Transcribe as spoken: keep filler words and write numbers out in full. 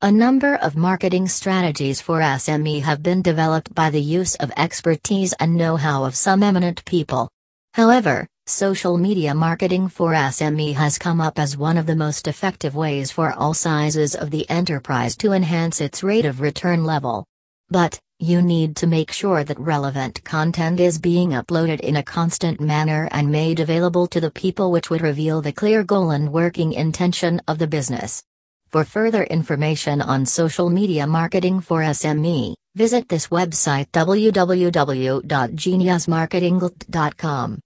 A number of marketing strategies for S M E have been developed by the use of expertise and know-how of some eminent people. However, social media marketing for S M E has come up as one of the most effective ways for all sizes of the enterprise to enhance its rate of return level. But, you need to make sure that relevant content is being uploaded in a constant manner and made available to the people, which would reveal the clear goal and working intention of the business. For further information on social media marketing for S M E, visit this website w w w dot genius marketing dot com.